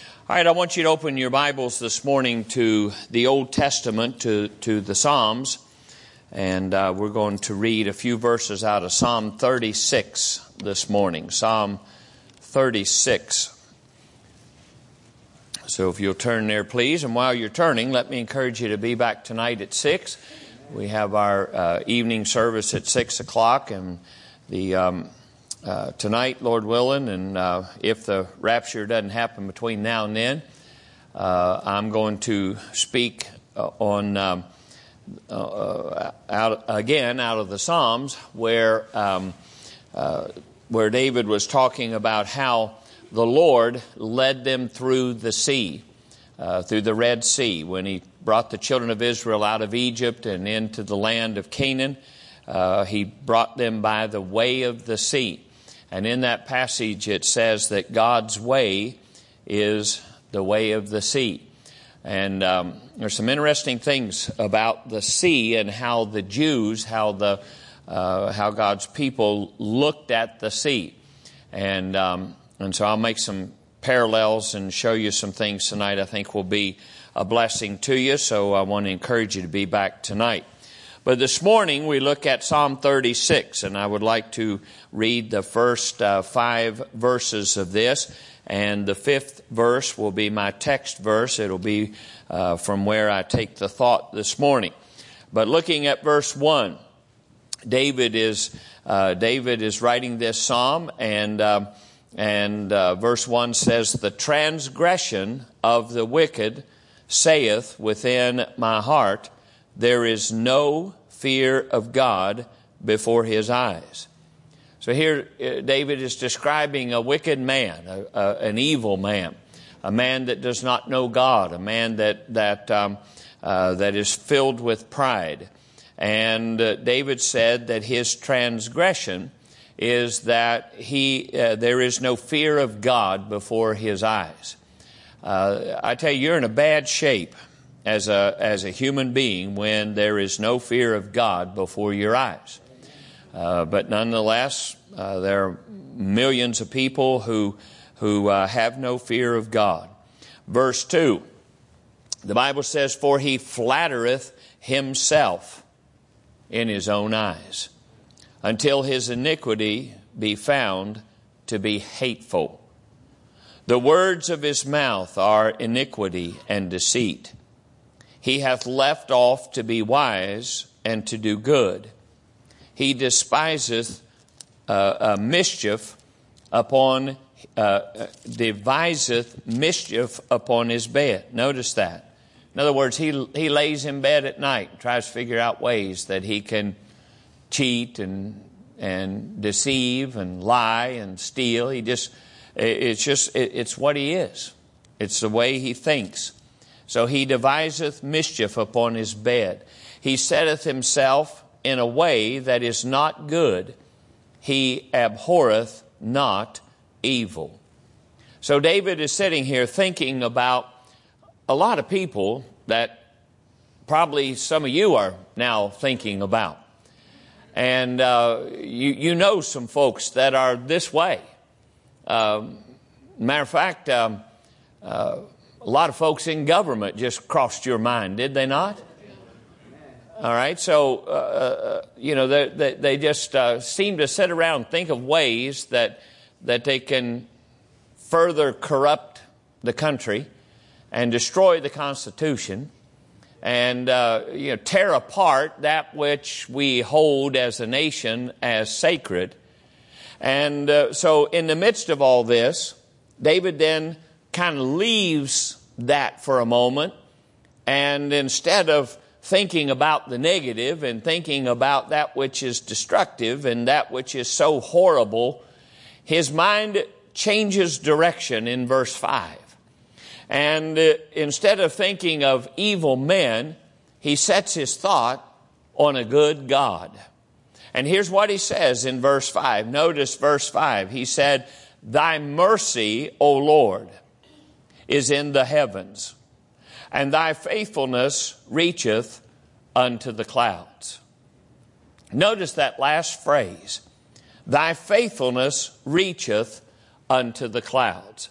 All right, I want you to open your Bibles this morning to the Old Testament, to the Psalms. And we're going to read a few verses out of Psalm 36 this morning. Psalm 36. So if you'll turn there, please. And while you're turning, let me encourage you to be back tonight at 6. We have our evening service at 6 o'clock. And tonight, Lord willing, and if the rapture doesn't happen between now and then, I'm going to speak on out of the Psalms, where David was talking about how the Lord led them through the sea, through the Red Sea, when He brought the children of Israel out of Egypt and into the land of Canaan. He brought them by the way of the sea. And in that passage it says that God's way is the way of the sea. And there's some interesting things about the sea and how the Jews, how God's people looked at the sea. And so I'll make some parallels and show you some things tonight I think will be a blessing to you. So I want to encourage you to be back tonight. But this morning we look at Psalm 36, and I would like to read the first 5 verses of this. And the 5th verse will be my text verse. It'll be from where I take the thought this morning. But looking at verse 1, David is writing this psalm, and verse 1 says, "The transgression of the wicked saith within my heart, there is no fear of God before His eyes." So here David is describing a wicked man, an evil man, a man that does not know God, a man that is filled with pride. And David said that his transgression is that there is no fear of God before his eyes. I tell you, you're in a bad shape as a human being when there is no fear of God before your eyes. But nonetheless, there are millions of people who have no fear of God. Verse 2, the Bible says, "For he flattereth himself in his own eyes, until his iniquity be found to be hateful. The words of his mouth are iniquity and deceit. He hath left off to be wise and to do good. He despiseth mischief upon, deviseth mischief upon his bed." Notice that. In other words, he lays in bed at night and tries to figure out ways that he can cheat and deceive and lie and steal. It's what he is. It's the way he thinks. So he deviseth mischief upon his bed. He setteth himself in a way that is not good. He abhorreth not evil. So David is sitting here thinking about a lot of people that probably some of you are now thinking about. And you know some folks that are this way. Matter of fact, a lot of folks in government just crossed your mind, did they not? All right, so, they just seem to sit around and think of ways that they can further corrupt the country and destroy the Constitution and, tear apart that which we hold as a nation as sacred. And so in the midst of all this, David then kind of leaves that for a moment, and instead of thinking about the negative and thinking about that which is destructive and that which is so horrible, his mind changes direction in verse 5. And instead of thinking of evil men, he sets his thought on a good God. And here's what he says in verse 5. Notice verse 5. He said, "Thy mercy, O Lord, is in the heavens, and thy faithfulness reacheth unto the clouds." Notice that last phrase. Thy faithfulness reacheth unto the clouds.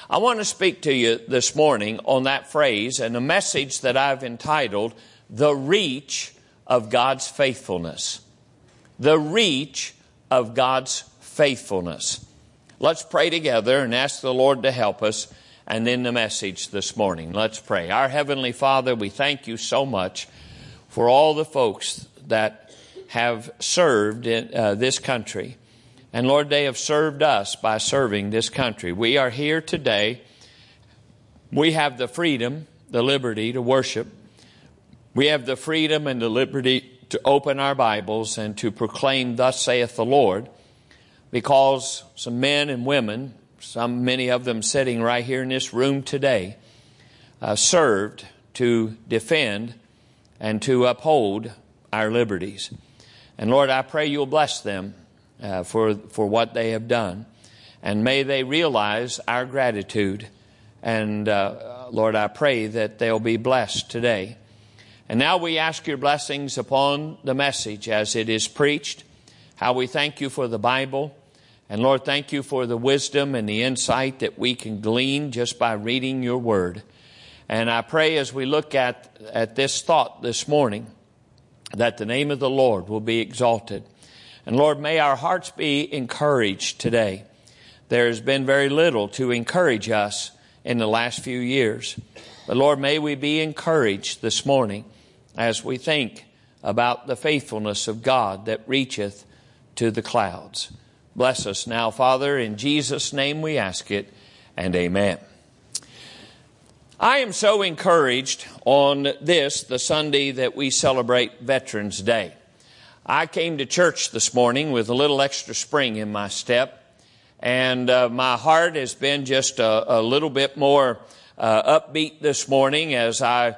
I want to speak to you this morning on that phrase and a message that I've entitled, The Reach of God's Faithfulness. The reach of God's faithfulness. Let's pray together and ask the Lord to help us, and then the message this morning. Let's pray. Our Heavenly Father, we thank you so much for all the folks that have served in this country. And Lord, they have served us by serving this country. We are here today. We have the freedom, the liberty to worship. We have the freedom and the liberty to open our Bibles and to proclaim, "Thus saith the Lord," because some men and women, many of them sitting right here in this room today, served to defend and to uphold our liberties. And Lord, I pray you'll bless them for what they have done. And may they realize our gratitude. And Lord, I pray that they'll be blessed today. And now we ask your blessings upon the message as it is preached. How we thank you for the Bible. And Lord, thank you for the wisdom and the insight that we can glean just by reading your word. And I pray as we look at this thought this morning, that the name of the Lord will be exalted. And Lord, may our hearts be encouraged today. There has been very little to encourage us in the last few years. But Lord, may we be encouraged this morning as we think about the faithfulness of God that reacheth to the clouds. Bless us now, Father. In Jesus' name we ask it, and amen. I am so encouraged on this, the Sunday that we celebrate Veterans Day. I came to church this morning with a little extra spring in my step, and my heart has been just a little bit more upbeat this morning as I've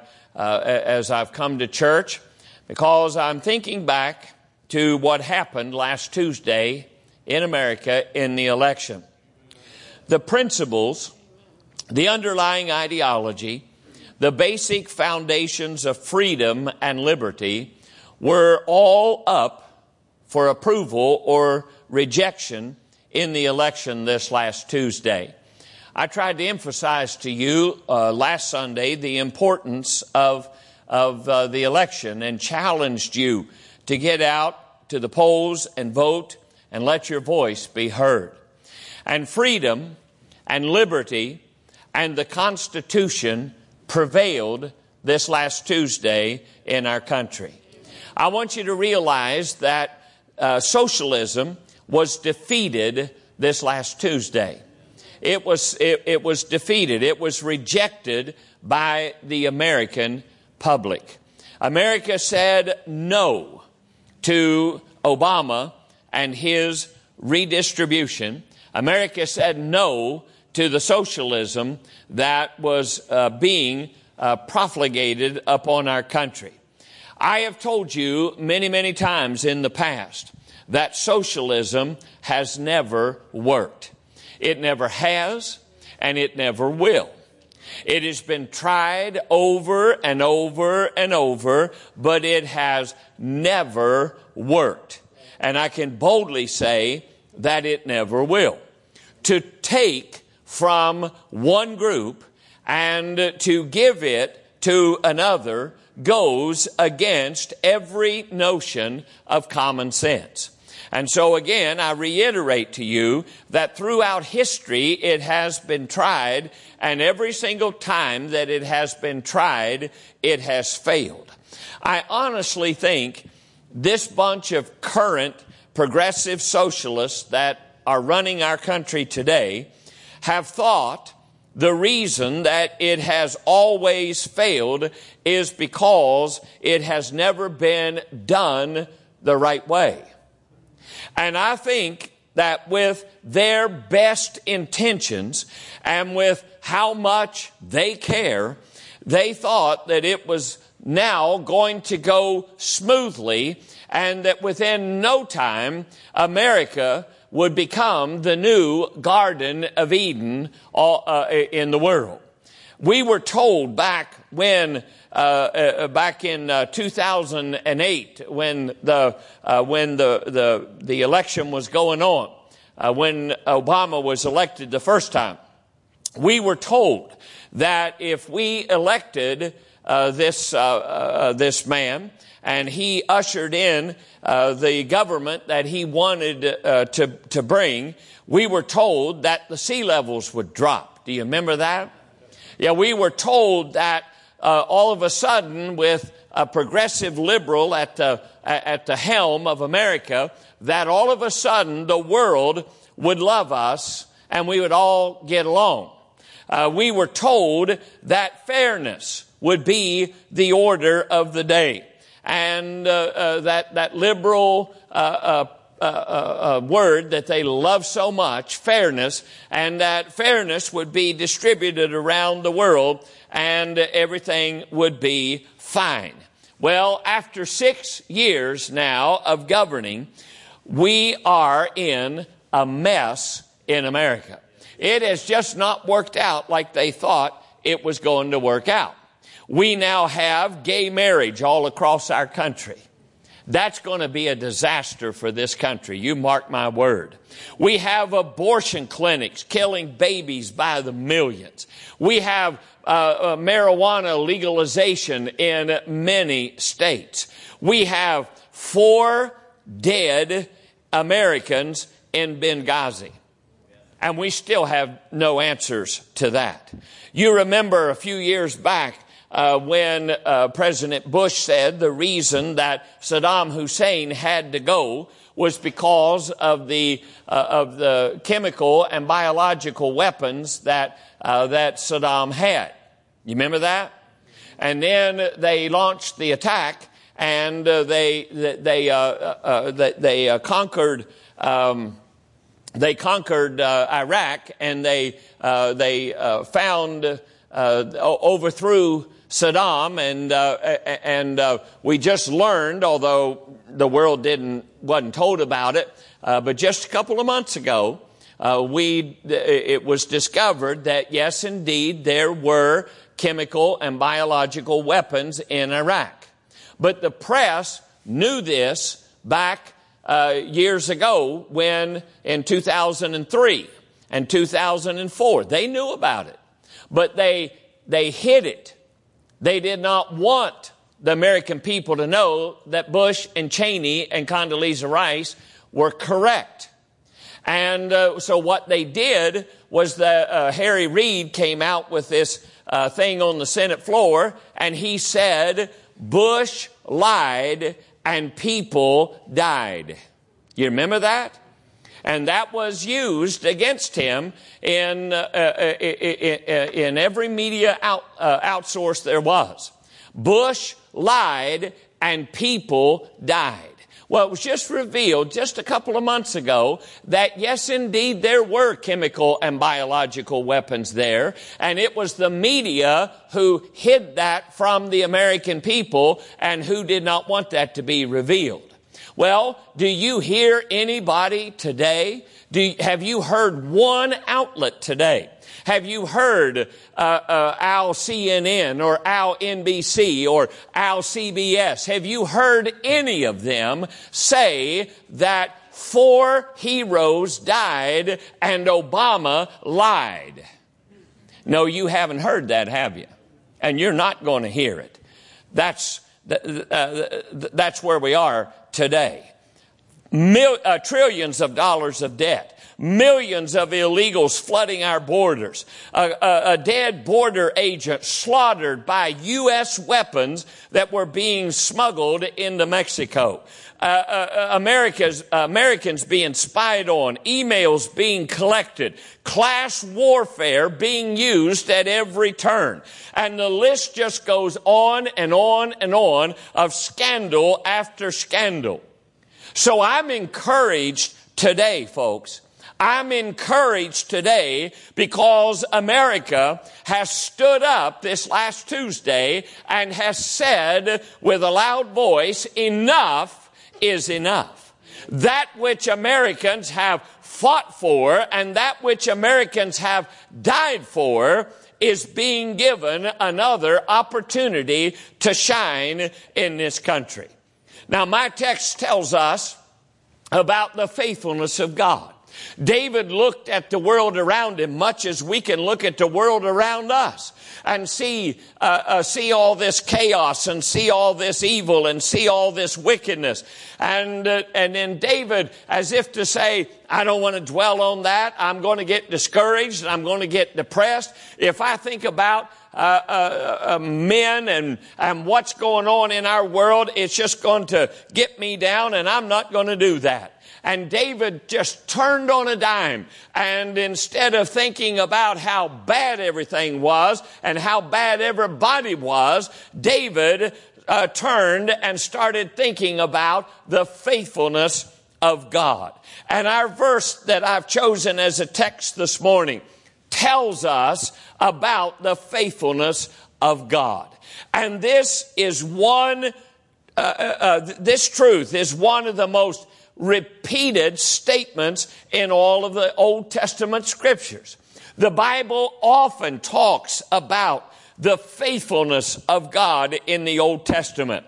come to church, because I'm thinking back to what happened last Tuesday in America in the election. The principles, the underlying ideology, the basic foundations of freedom and liberty were all up for approval or rejection in the election this last Tuesday. I tried to emphasize to you last Sunday the importance of the election and challenged you to get out to the polls and vote and let your voice be heard. And freedom and liberty and the Constitution prevailed this last Tuesday in our country. I want you to realize that socialism was defeated this last Tuesday. It was defeated. It was rejected by the American public. America said no to Obama and his redistribution. America said no to the socialism that was being profligated upon our country. I have told you many, many times in the past that socialism has never worked. It never has, and it never will. It has been tried over and over and over, but it has never worked. And I can boldly say that it never will. To take from one group and to give it to another goes against every notion of common sense. And so again, I reiterate to you that throughout history it has been tried, and every single time that it has been tried, it has failed. I honestly think this bunch of current progressive socialists that are running our country today have thought the reason that it has always failed is because it has never been done the right way. And I think that with their best intentions and with how much they care, they thought that it was now going to go smoothly and that within no time America would become the new Garden of Eden in the world. We were told back in 2008 when the election was going on, when Obama was elected the first time, we were told that if we elected this man and he ushered in the government that he wanted to bring, we were told that the sea levels would drop. Do you remember that? Yeah, we were told that all of a sudden, with a progressive liberal at the helm of America, that all of a sudden the world would love us and we would all get along. We were told that fairness would be the order of the day, and that liberal word that they love so much, fairness, and that fairness would be distributed around the world and everything would be fine. Well, after 6 years now of governing, we are in a mess in America. It has just not worked out like they thought it was going to work out. We now have gay marriage all across our country. That's going to be a disaster for this country. You mark my word. We have abortion clinics killing babies by the millions. We have marijuana legalization in many states. We have 4 dead Americans in Benghazi. And we still have no answers to that. You remember a few years back when President Bush said the reason that Saddam Hussein had to go was because of the chemical and biological weapons that Saddam had. You remember that? And then they launched the attack, and they conquered. They conquered Iraq, and they overthrew Saddam, and we just learned, although the world wasn't told about it, but just a couple of months ago, it was discovered that yes, indeed, there were chemical and biological weapons in Iraq. But the press knew this back years ago when in 2003 and 2004. They knew about it, but they hid it. They did not want the American people to know that Bush and Cheney and Condoleezza Rice were correct. And so what they did was that Harry Reid came out with this thing on the Senate floor, and he said, Bush lied and people died. You remember that? And that was used against him in every media outsource there was. Bush lied and people died. Well, it was just revealed just a couple of months ago that yes, indeed, there were chemical and biological weapons there. And it was the media who hid that from the American people and who did not want that to be revealed. Well, do you hear anybody today? Have you heard one outlet today? Have you heard Al CNN or Al NBC or Al CBS? Have you heard any of them say that 4 heroes died and Obama lied? No, you haven't heard that, have you? And you're not going to hear it. That's where we are today. Trillions of dollars of debt. Millions of illegals flooding our borders. A dead border agent slaughtered by U.S. weapons that were being smuggled into Mexico. Americans being spied on. Emails being collected. Class warfare being used at every turn. And the list just goes on and on and on of scandal after scandal. So I'm encouraged today, folks. I'm encouraged today because America has stood up this last Tuesday and has said with a loud voice, enough is enough. That which Americans have fought for and that which Americans have died for is being given another opportunity to shine in this country. Now, my text tells us about the faithfulness of God. David looked at the world around him much as we can look at the world around us and see all this chaos and see all this evil and see all this wickedness. And then David, as if to say, I don't want to dwell on that. I'm going to get discouraged and I'm going to get depressed. If I think about men and what's going on in our world, it's just going to get me down, and I'm not going to do that. And David just turned on a dime, and instead of thinking about how bad everything was and how bad everybody was, David turned and started thinking about the faithfulness of God. And our verse that I've chosen as a text this morning tells us about the faithfulness of God. And this is this truth is one of the most repeated statements in all of the Old Testament scriptures. The Bible often talks about the faithfulness of God in the Old Testament.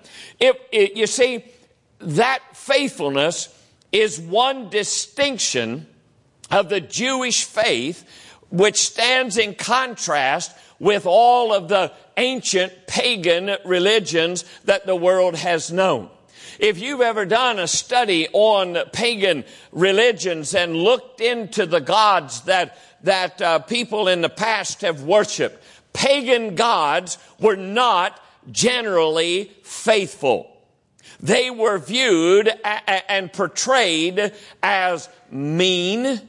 You see, that faithfulness is one distinction of the Jewish faith, which stands in contrast with all of the ancient pagan religions that the world has known. If you've ever done a study on pagan religions and looked into the gods that people in the past have worshiped, pagan gods were not generally faithful. They were viewed and portrayed as mean,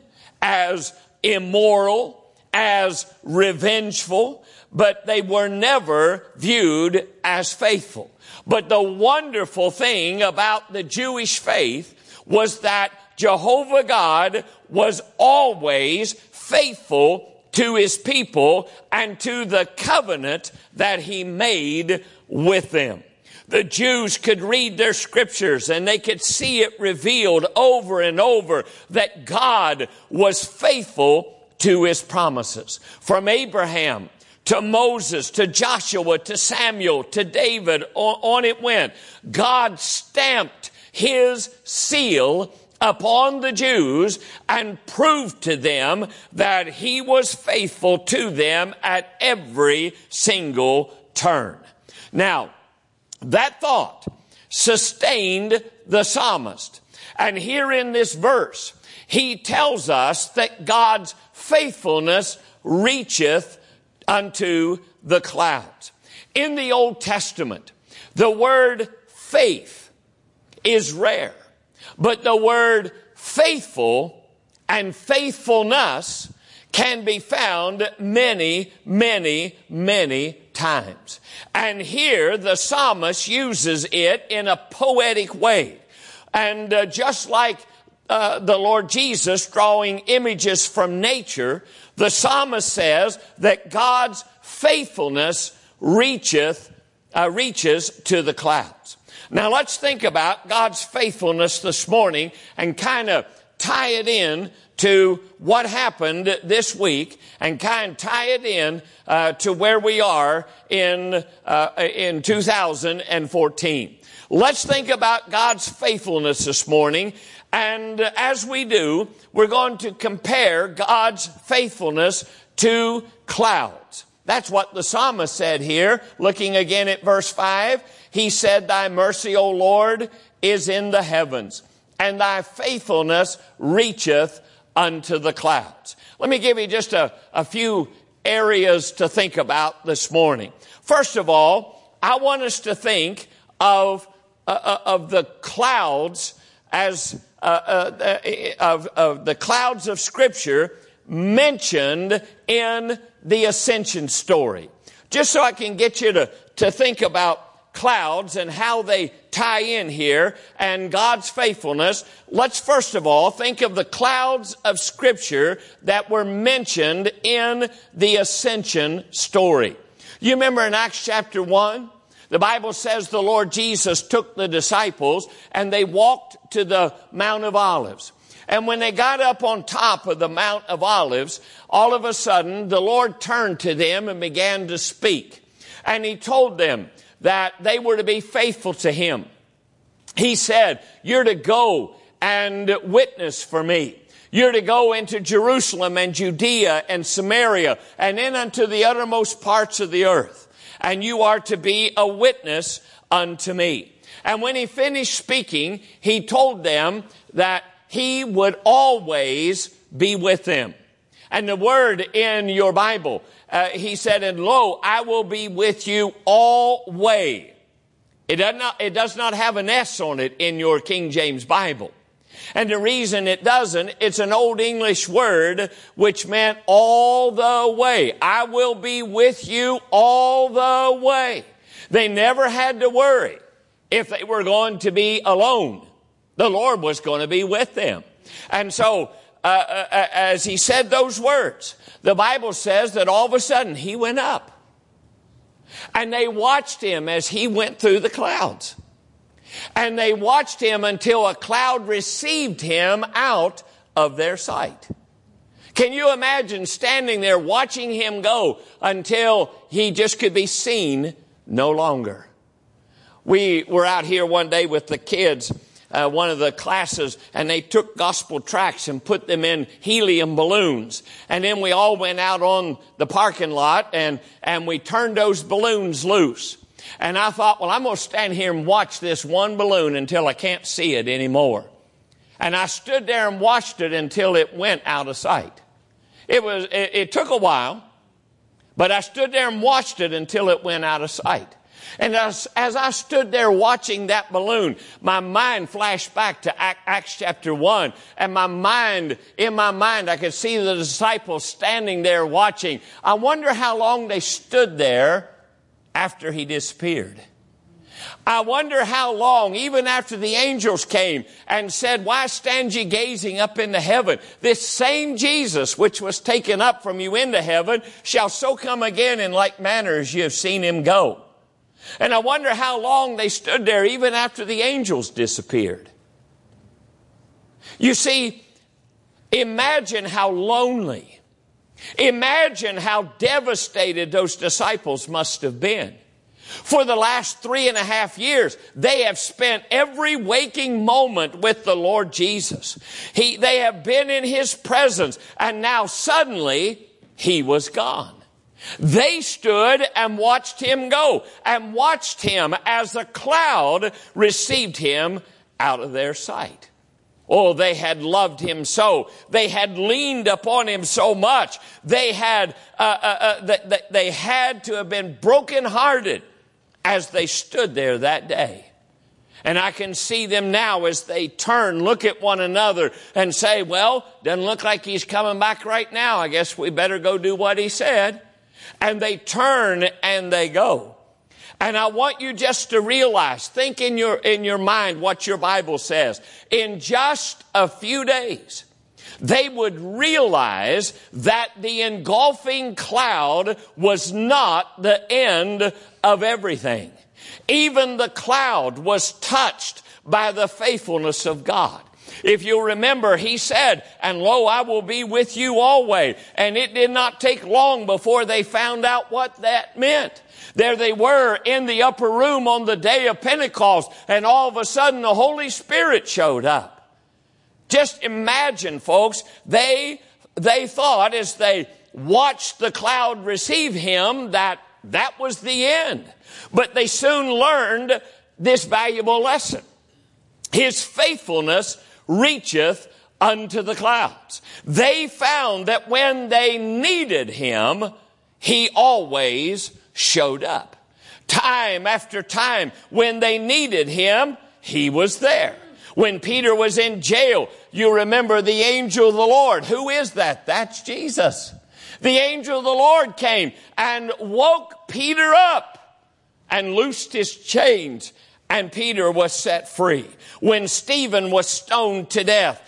as immoral, as revengeful, but they were never viewed as faithful. But the wonderful thing about the Jewish faith was that Jehovah God was always faithful to his people and to the covenant that he made with them. The Jews could read their scriptures and they could see it revealed over and over that God was faithful to his promises. From Abraham to Moses, to Joshua, to Samuel, to David, on it went. God stamped his seal upon the Jews and proved to them that he was faithful to them at every single turn. Now, that thought sustained the psalmist. And here in this verse, he tells us that God's faithfulness reacheth unto the clouds. In the Old Testament, the word faith is rare, but the word faithful and faithfulness can be found many, many, many times. And here the psalmist uses it in a poetic way. And just like the Lord Jesus drawing images from nature, the psalmist says that God's faithfulness reaches to the clouds. Now let's think about God's faithfulness this morning and kind of tie it in to what happened this week and kind of tie it in to where we are in 2014. Let's think about God's faithfulness this morning. And as we do, we're going to compare God's faithfulness to clouds. That's what the psalmist said here. Looking again at verse 5, he said, "Thy mercy, O Lord, is in the heavens, and thy faithfulness reacheth unto the clouds." Let me give you just a few areas to think about this morning. First of all, I want us to think of the clouds as of the clouds of Scripture mentioned in the ascension story. Just so I can get you to think about clouds and how they tie in here and God's faithfulness, let's first of all think of the clouds of Scripture that were mentioned in the ascension story. You remember in Acts chapter 1? The Bible says the Lord Jesus took the disciples and they walked to the Mount of Olives. And when they got up on top of the Mount of Olives, all of a sudden the Lord turned to them and began to speak. And he told them that they were to be faithful to him. He said, "You're to go and witness for me. You're to go into Jerusalem and Judea and Samaria and in unto the uttermost parts of the earth. And you are to be a witness unto me. And when he finished speaking, he told them that he would always be with them. And the word in your Bible, he said, and lo, I will be with you always. It does not have an S on it in your King James Bible. And the reason it doesn't, it's an Old English word which meant all the way. I will be with you all the way. They never had to worry if they were going to be alone. The Lord was going to be with them. And so, as he said those words, the Bible says that all of a sudden he went up. And they watched him as he went through the clouds. And they watched him until a cloud received him out of their sight. Can you imagine standing there watching him go until he just could be seen no longer? We were out here one day with the kids, one of the classes, and they took gospel tracts and put them in helium balloons. And then we all went out on the parking lot and we turned those balloons loose. And I thought, well, I'm going to stand here and watch this one balloon until I can't see it anymore. And I stood there and watched it until it went out of sight. It took a while, but I stood there and watched it until it went out of sight. And as I stood there watching that balloon, my mind flashed back to Acts chapter 1. And in my mind, I could see the disciples standing there watching. I wonder how long they stood there after he disappeared. I wonder how long, even after the angels came and said, why stand ye gazing up into heaven? This same Jesus, which was taken up from you into heaven, shall so come again in like manner as you have seen him go. And I wonder how long they stood there even after the angels disappeared. You see, imagine how lonely, imagine how devastated those disciples must have been. For the last 3.5 years, they have spent every waking moment with the Lord Jesus. They have been in his presence, and now suddenly he was gone. They stood and watched him go, and watched him as a cloud received him out of their sight. Oh, they had loved him so. They had leaned upon him so much. They had to have been brokenhearted as they stood there that day. And I can see them now as they turn, look at one another and say, well, doesn't look like he's coming back right now. I guess we better go do what he said. And they turn and they go. And I want you just to realize, think in your mind what your Bible says. In just a few days, they would realize that the engulfing cloud was not the end of everything. Even the cloud was touched by the faithfulness of God. If you remember, he said, and lo, I will be with you always. And it did not take long before they found out what that meant. There they were in the upper room on the day of Pentecost, and all of a sudden the Holy Spirit showed up. Just imagine, folks, they thought as they watched the cloud receive him that was the end. But they soon learned this valuable lesson. His faithfulness reacheth unto the clouds. They found that when they needed him, he always showed up. Time after time, when they needed him, he was there. When Peter was in jail, you remember the angel of the Lord. Who is that? That's Jesus. The angel of the Lord came and woke Peter up and loosed his chains, and Peter was set free. When Stephen was stoned to death,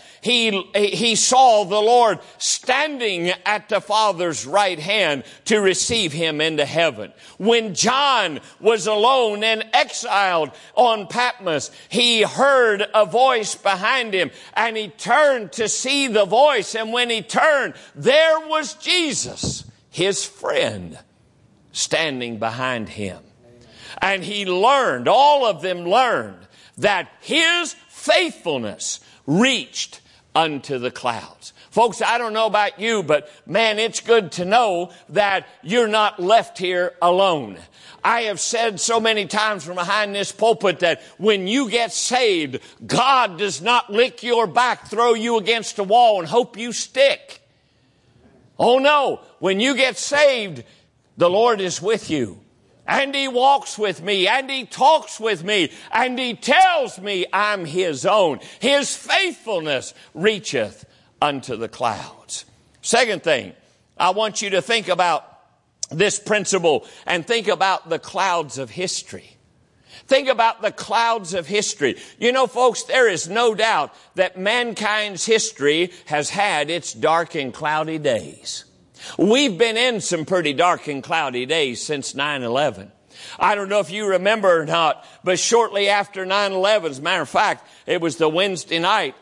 he saw the Lord standing at the Father's right hand to receive him into heaven. When John was alone and exiled on Patmos, he heard a voice behind him, and he turned to see the voice. And when he turned, there was Jesus, his friend, standing behind him. And he learned, all of them learned, that his faithfulness reached unto the clouds. Folks, I don't know about you, but man, it's good to know that you're not left here alone. I have said so many times from behind this pulpit that when you get saved, God does not lick your back, throw you against a wall, and hope you stick. Oh no, when you get saved, the Lord is with you. And He walks with me, and He talks with me, and He tells me I'm His own. His faithfulness reacheth unto the clouds. Second thing, I want you to think about this principle and think about the clouds of history. Think about the clouds of history. You know, folks, there is no doubt that mankind's history has had its dark and cloudy days. We've been in some pretty dark and cloudy days since 9/11. I don't know if you remember or not, but shortly after 9/11, as a matter of fact, it was the Wednesday night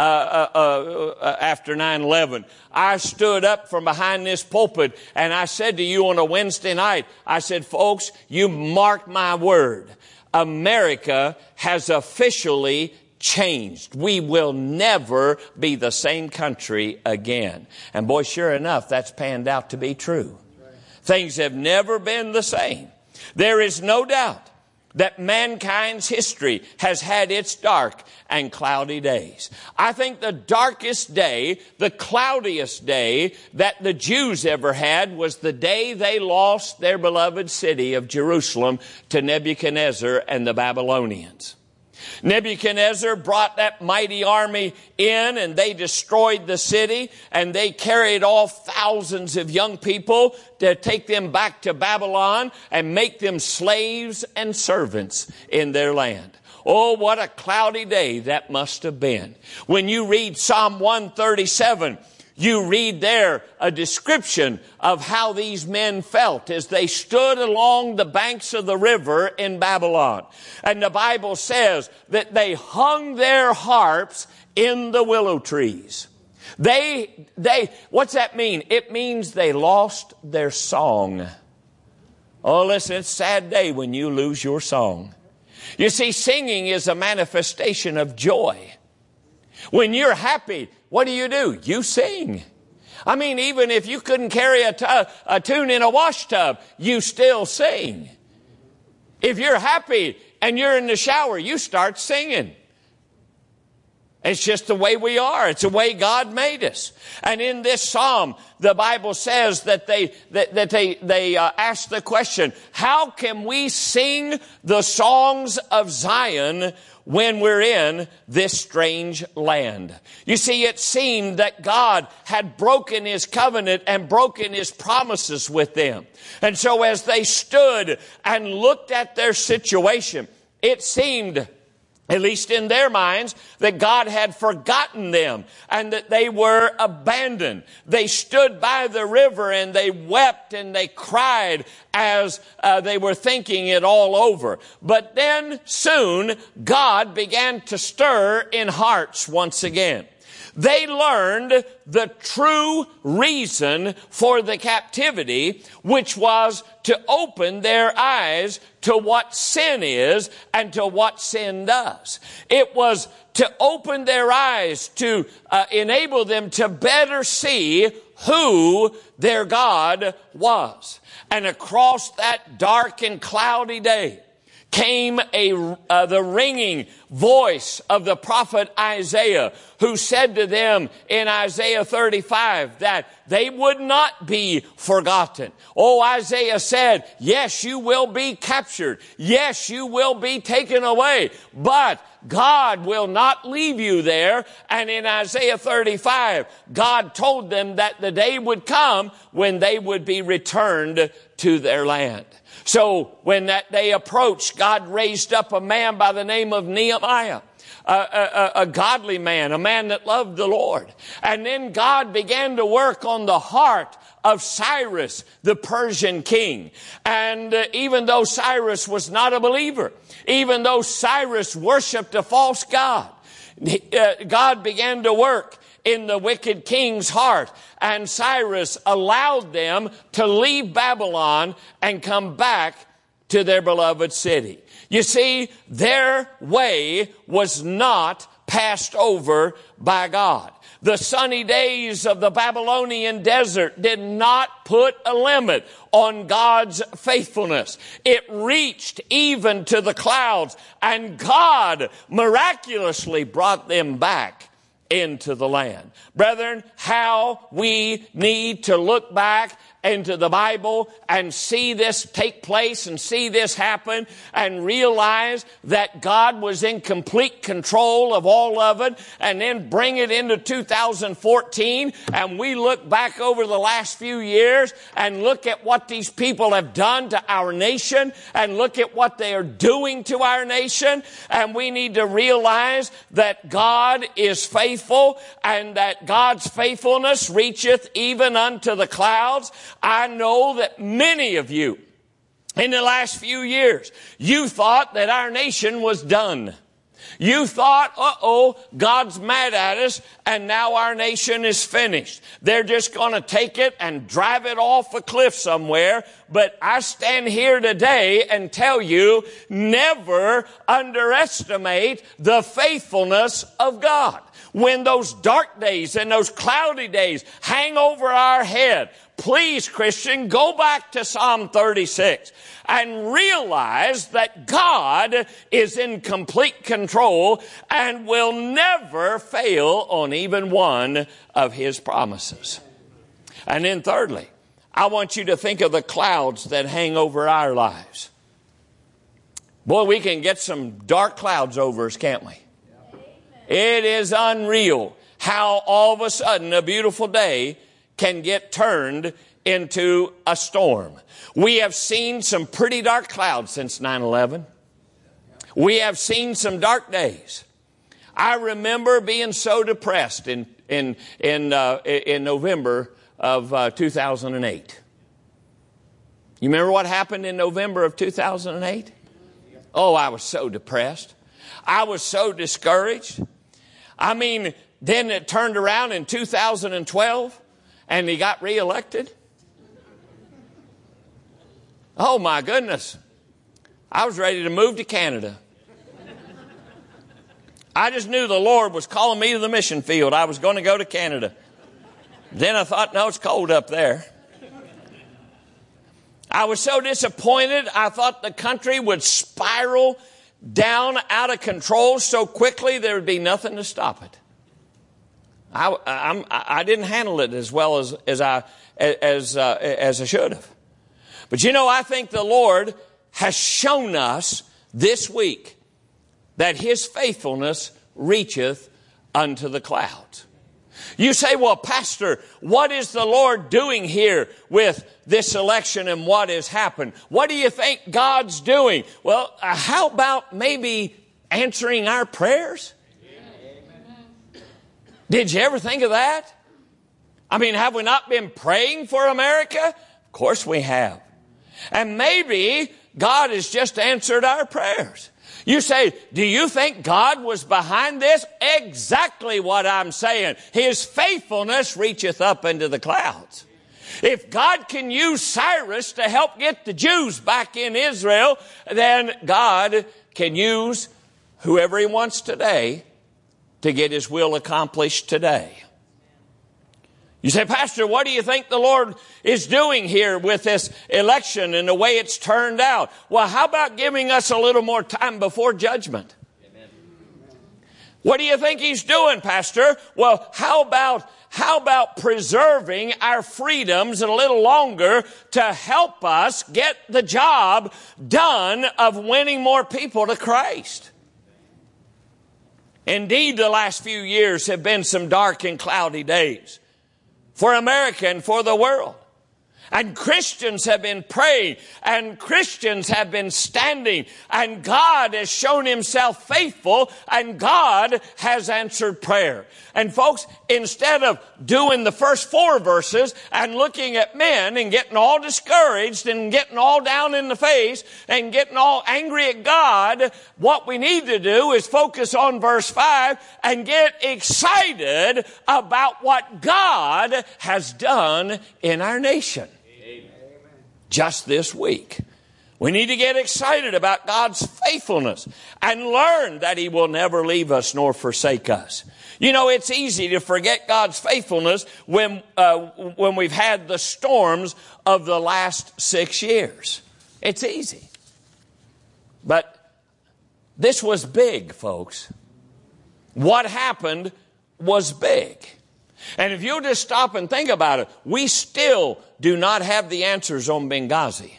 after 9/11, I stood up from behind this pulpit and I said to you on a Wednesday night, I said, folks, you mark my word, America has officially changed. We will never be the same country again. And boy, sure enough, that's panned out to be true. Things have never been the same. There is no doubt that mankind's history has had its dark and cloudy days. I think the darkest day, the cloudiest day that the Jews ever had was the day they lost their beloved city of Jerusalem to Nebuchadnezzar and the Babylonians. Nebuchadnezzar brought that mighty army in and they destroyed the city and they carried off thousands of young people to take them back to Babylon and make them slaves and servants in their land. Oh, what a cloudy day that must have been. When you read Psalm 137, you read there a description of how these men felt as they stood along the banks of the river in Babylon. And the Bible says that they hung their harps in the willow trees. What's that mean? It means they lost their song. Oh, listen, it's a sad day when you lose your song. You see, singing is a manifestation of joy. When you're happy, what do? You sing. I mean, even if you couldn't carry a tune in a wash tub, you still sing. If you're happy and you're in the shower, you start singing. It's just the way we are. It's the way God made us. And in this psalm, the Bible says that they asked the question, how can we sing the songs of Zion when we're in this strange land? You see, it seemed that God had broken His covenant and broken His promises with them. And so as they stood and looked at their situation, it seemed, at least in their minds, that God had forgotten them and that they were abandoned. They stood by the river and they wept and they cried as they were thinking it all over. But then soon God began to stir in hearts once again. They learned the true reason for the captivity, which was to open their eyes to what sin is and to what sin does. It was to open their eyes to enable them to better see who their God was. And across that dark and cloudy day came the ringing voice of the prophet Isaiah, who said to them in Isaiah 35 that they would not be forgotten. Oh, Isaiah said, yes, you will be captured. Yes, you will be taken away, but God will not leave you there. And in Isaiah 35, God told them that the day would come when they would be returned to their land. So when that day approached, God raised up a man by the name of Nehemiah, a godly man, a man that loved the Lord. And then God began to work on the heart of Cyrus, the Persian king. And even though Cyrus was not a believer, even though Cyrus worshiped a false god, God began to work in the wicked king's heart. And Cyrus allowed them to leave Babylon and come back to their beloved city. You see, their way was not passed over by God. The sunny days of the Babylonian desert did not put a limit on God's faithfulness. It reached even to the clouds, and God miraculously brought them back into the land. Brethren, how we need to look back into the Bible and see this take place and see this happen and realize that God was in complete control of all of it, and then bring it into 2014 and we look back over the last few years and look at what these people have done to our nation and look at what they are doing to our nation, and we need to realize that God is faithful and that God's faithfulness reacheth even unto the clouds. I know that many of you in the last few years, you thought that our nation was done. You thought, God's mad at us and now our nation is finished. They're just going to take it and drive it off a cliff somewhere. But I stand here today and tell you, never underestimate the faithfulness of God. When those dark days and those cloudy days hang over our head, please, Christian, go back to Psalm 36 and realize that God is in complete control and will never fail on even one of His promises. And then thirdly, I want you to think of the clouds that hang over our lives. Boy, we can get some dark clouds over us, can't we? It is unreal how all of a sudden a beautiful day can get turned into a storm. We have seen some pretty dark clouds since 9/11. We have seen some dark days. I remember being so depressed in November of 2008. You remember what happened in November of 2008? Oh, I was so depressed. I was so discouraged. I mean, then it turned around in 2012 and he got reelected. Oh my goodness. I was ready to move to Canada. I just knew the Lord was calling me to the mission field. I was going to go to Canada. Then I thought, no, it's cold up there. I was so disappointed. I thought the country would spiral down out of control so quickly there would be nothing to stop it. I didn't handle it as well as I should have. But I think the Lord has shown us this week that His faithfulness reacheth unto the clouds. You say, well, Pastor, what is the Lord doing here with this election and what has happened? What do you think God's doing? Well, how about maybe answering our prayers? Amen. Did you ever think of that? I mean, have we not been praying for America? Of course we have. And maybe God has just answered our prayers. You say, do you think God was behind this? Exactly what I'm saying. His faithfulness reacheth up into the clouds. If God can use Cyrus to help get the Jews back in Israel, then God can use whoever He wants today to get His will accomplished today. You say, Pastor, what do you think the Lord is doing here with this election and the way it's turned out? Well, how about giving us a little more time before judgment? Amen. What do you think He's doing, Pastor? Well, how about preserving our freedoms a little longer to help us get the job done of winning more people to Christ? Indeed, the last few years have been some dark and cloudy days for America and for the world. And Christians have been praying, and Christians have been standing, and God has shown Himself faithful, and God has answered prayer. And folks, instead of doing the first 4 verses and looking at men and getting all discouraged and getting all down in the face and getting all angry at God, what we need to do is focus on verse 5 and get excited about what God has done in our nation. Just this week, We need to get excited about God's faithfulness and learn that He will never leave us nor forsake us. You know, it's easy to forget God's faithfulness when we've had the storms of the last 6 years. It's easy. But this was big, folks. What happened was big. And if you just stop and think about it, we still do not have the answers on Benghazi.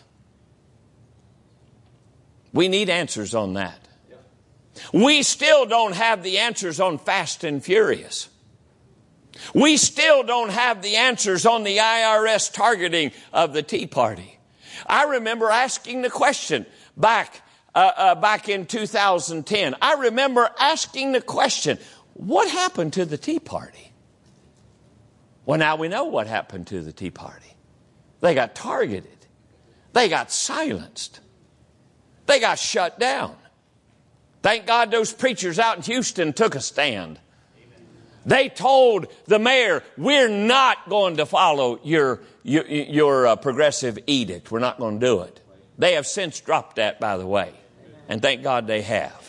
We need answers on that. We still don't have the answers on Fast and Furious. We still don't have the answers on the IRS targeting of the Tea Party. I remember asking the question back in 2010. I remember asking the question, what happened to the Tea Party? Well, now we know what happened to the Tea Party. They got targeted. They got silenced. They got shut down. Thank God those preachers out in Houston took a stand. They told the mayor, we're not going to follow your progressive edict. We're not going to do it. They have since dropped that, by the way. And thank God they have.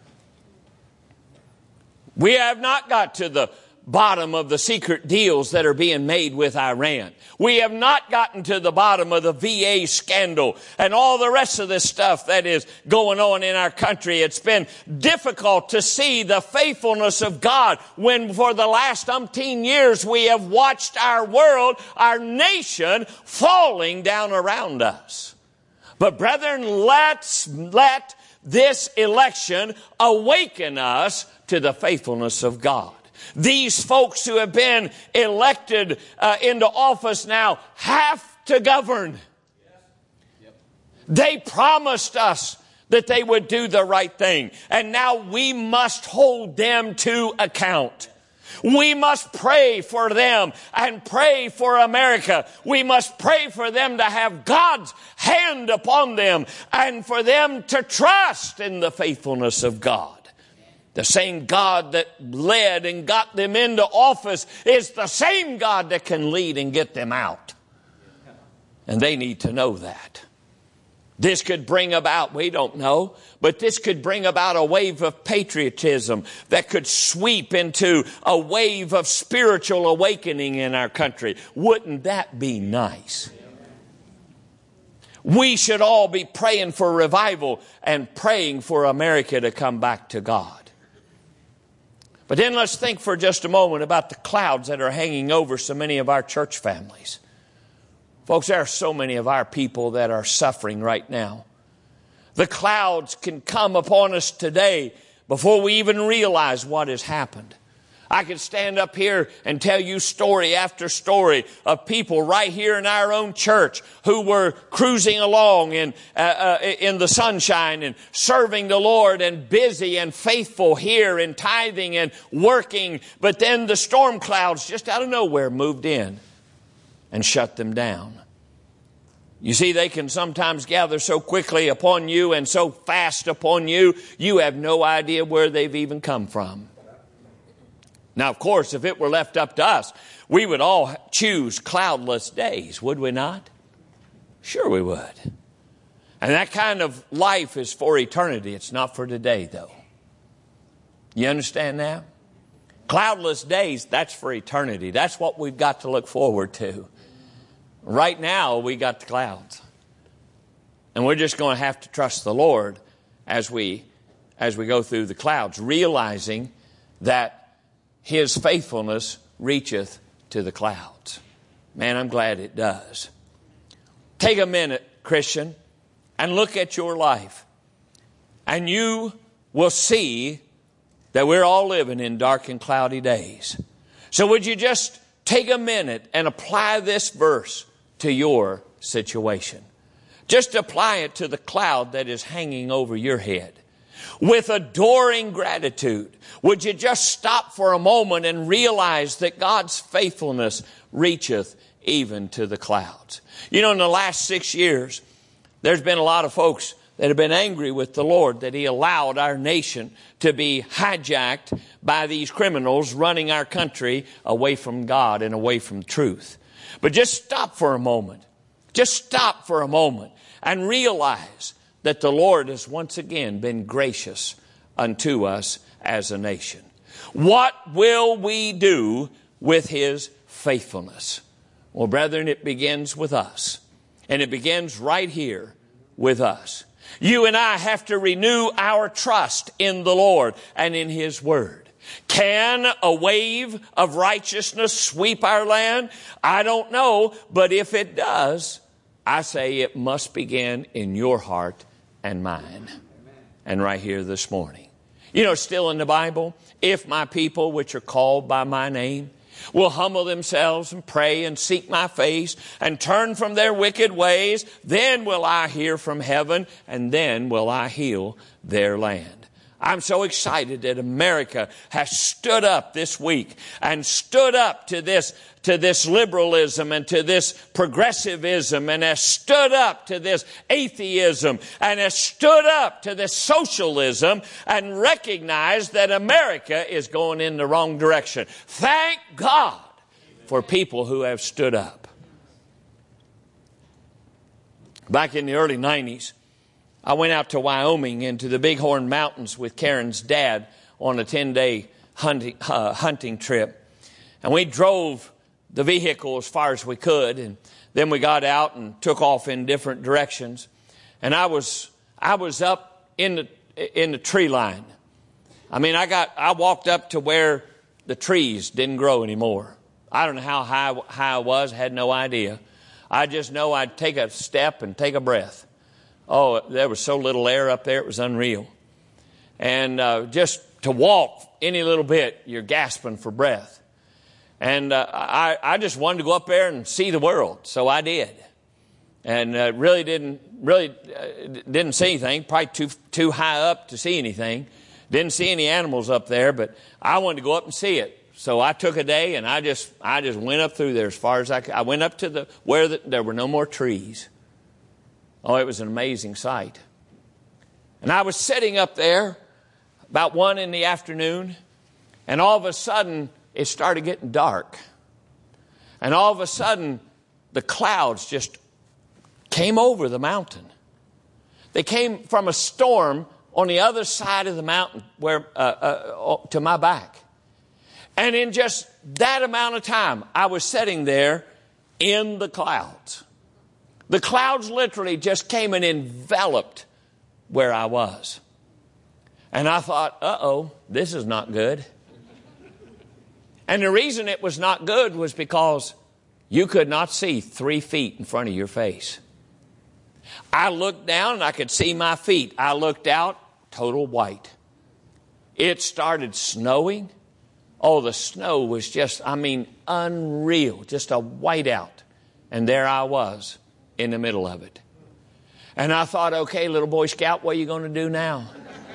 We have not got to the bottom of the secret deals that are being made with Iran. We have not gotten to the bottom of the VA scandal and all the rest of this stuff that is going on in our country. It's been difficult to see the faithfulness of God when for the last umpteen years we have watched our world, our nation, falling down around us. But brethren, let this election awaken us to the faithfulness of God. These folks who have been elected into office now have to govern. They promised us that they would do the right thing. And now we must hold them to account. We must pray for them and pray for America. We must pray for them to have God's hand upon them and for them to trust in the faithfulness of God. The same God that led and got them into office is the same God that can lead and get them out. And they need to know that. This could bring about, we don't know, but this could bring about a wave of patriotism that could sweep into a wave of spiritual awakening in our country. Wouldn't that be nice? We should all be praying for revival and praying for America to come back to God. But then let's think for just a moment about the clouds that are hanging over so many of our church families. Folks, there are so many of our people that are suffering right now. The clouds can come upon us today before we even realize what has happened. I could stand up here and tell you story after story of people right here in our own church who were cruising along in the sunshine and serving the Lord and busy and faithful here and tithing and working. But then the storm clouds just out of nowhere moved in and shut them down. You see, they can sometimes gather so quickly upon you and so fast upon you, you have no idea where they've even come from. Now, of course, if it were left up to us, we would all choose cloudless days, would we not? Sure we would. And that kind of life is for eternity. It's not for today, though. You understand that? Cloudless days, that's for eternity. That's what we've got to look forward to. Right now, we got the clouds. And we're just going to have to trust the Lord as we go through the clouds, realizing that His faithfulness reacheth to the clouds. Man, I'm glad it does. Take a minute, Christian, and look at your life. And you will see that we're all living in dark and cloudy days. So would you just take a minute and apply this verse to your situation? Just apply it to the cloud that is hanging over your head. With adoring gratitude, would you just stop for a moment and realize that God's faithfulness reacheth even to the clouds? You know, in the last 6 years, there's been a lot of folks that have been angry with the Lord that He allowed our nation to be hijacked by these criminals running our country away from God and away from truth. But just stop for a moment Just stop for a moment and realize that the Lord has once again been gracious unto us as a nation. What will we do with His faithfulness? Well, brethren, it begins with us. And it begins right here with us. You and I have to renew our trust in the Lord and in His Word. Can a wave of righteousness sweep our land? I don't know, but if it does, I say it must begin in your heart and mine. And right here this morning. You know, still in the Bible, if my people which are called by my name will humble themselves and pray and seek my face and turn from their wicked ways, then will I hear from heaven, and then will I heal their land. I'm so excited that America has stood up this week and stood up to this liberalism and to this progressivism, and has stood up to this atheism, and has stood up to this socialism, and recognized that America is going in the wrong direction. Thank God for people who have stood up. Back in the early 90s, I went out to Wyoming into the Bighorn Mountains with Karen's dad on a 10-day hunting trip. And we drove the vehicle as far as we could, and then we got out and took off in different directions. And I was up in the tree line. I mean, I walked up to where the trees didn't grow anymore. I don't know how high I was, I had no idea. I just know I'd take a step and take a breath. Oh, there was so little air up there, it was unreal. And just to walk any little bit, you're gasping for breath. And I just wanted to go up there and see the world, so I did. And really didn't see anything, probably too high up to see anything. Didn't see any animals up there, but I wanted to go up and see it. So I took a day and I just went up through there as far as I could. I went up to where there were no more trees. Oh, it was an amazing sight. And I was sitting up there about 1 PM, and all of a sudden it started getting dark. And all of a sudden the clouds just came over the mountain. They came from a storm on the other side of the mountain to my back. And in just that amount of time, I was sitting there in the clouds. The clouds literally just came and enveloped where I was. And I thought, uh-oh, this is not good. And the reason it was not good was because you could not see 3 feet in front of your face. I looked down and I could see my feet. I looked out, total white. It started snowing. Oh, the snow was just, unreal, just a whiteout. And there I was in the middle of it. And I thought, okay, little Boy Scout, what are you going to do now?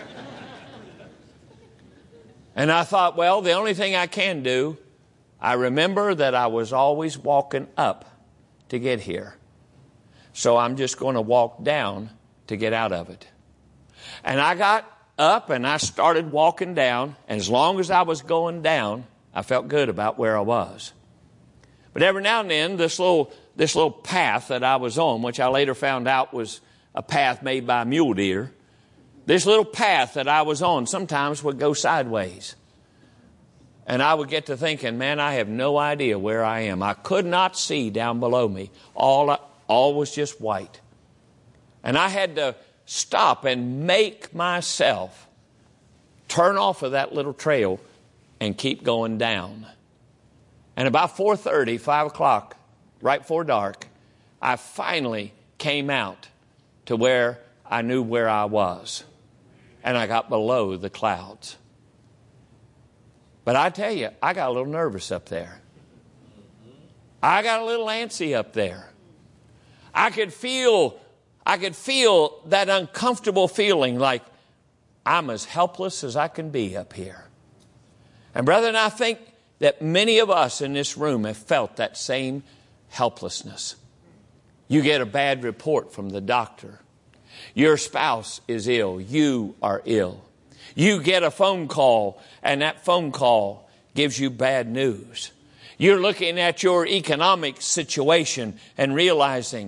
And I thought, well, the only thing I can do, I remember that I was always walking up to get here. So I'm just going to walk down to get out of it. And I got up and I started walking down. And as long as I was going down, I felt good about where I was. But every now and then, this little path that I was on, which I later found out was a path made by mule deer, this little path that I was on sometimes would go sideways. And I would get to thinking, man, I have no idea where I am. I could not see down below me. All was just white. And I had to stop and make myself turn off of that little trail and keep going down. And about 4:30, 5 o'clock, right before dark, I finally came out to where I knew where I was. And I got below the clouds. But I tell you, I got a little nervous up there. I got a little antsy up there. I could feel that uncomfortable feeling like I'm as helpless as I can be up here. And brethren, I think that many of us in this room have felt that same helplessness. You get a bad report from the doctor. Your spouse is ill. You are ill. You get a phone call, and that phone call gives you bad news. You're looking at your economic situation and realizing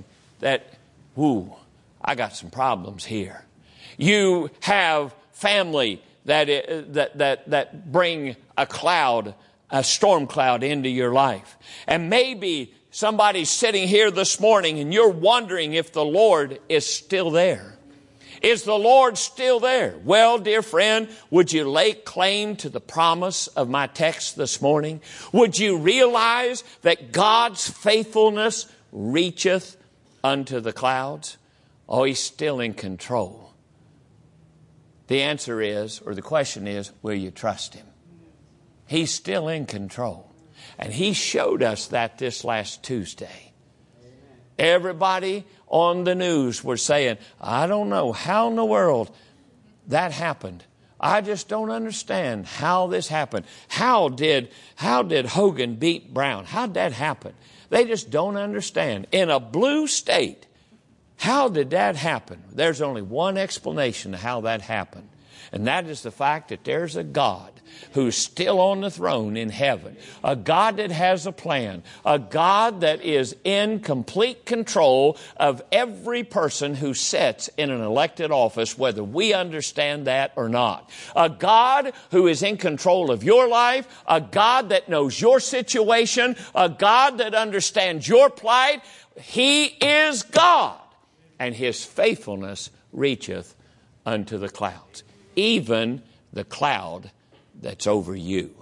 that, I got some problems here. You have family that bring a storm cloud into your life. And maybe somebody's sitting here this morning and you're wondering if the Lord is still there. Is the Lord still there? Well, dear friend, would you lay claim to the promise of my text this morning? Would you realize that God's faithfulness reacheth unto the clouds? Oh, He's still in control. The answer is, or the question is, will you trust Him? He's still in control. And He showed us that this last Tuesday. Everybody on the news were saying, I don't know how in the world that happened. I just don't understand how this happened. How did Hogan beat Brown? How did that happen? They just don't understand. In a blue state, how did that happen? There's only one explanation of how that happened. And that is the fact that there's a God who's still on the throne in heaven. A God that has a plan. A God that is in complete control of every person who sits in an elected office, whether we understand that or not. A God who is in control of your life. A God that knows your situation. A God that understands your plight. He is God. And His faithfulness reacheth unto the clouds. Even the cloud that's over you.